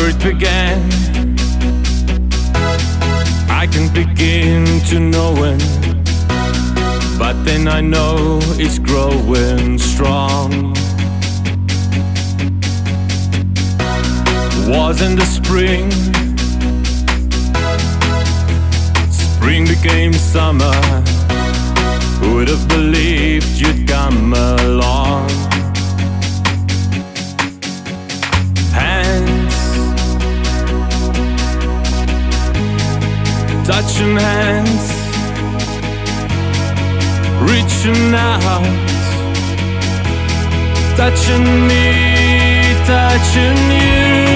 where it began. I can begin to know when, but then I know it's growing strong. Was in the spring, spring became summer. Who would have believed you'd come along? Hands, touching hands, reaching out, touching me, touching you.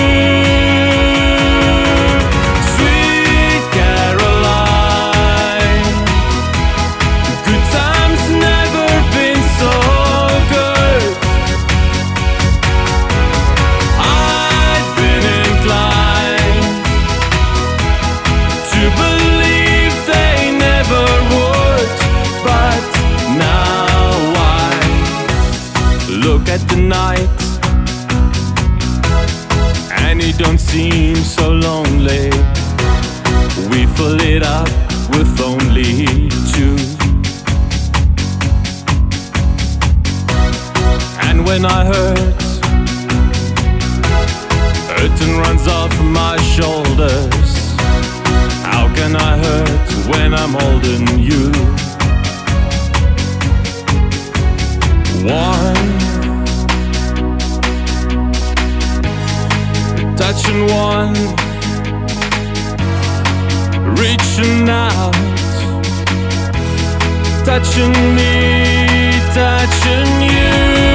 Sweet Caroline, good times never been so good. I've been inclined to believe they never would, but now I look at the night and it don't seem so lonely. We fill it up with only two. And when I hurt and runs off my shoulders, how can I hurt when I'm holding you? One, touching one, reaching out, touching me, touching you.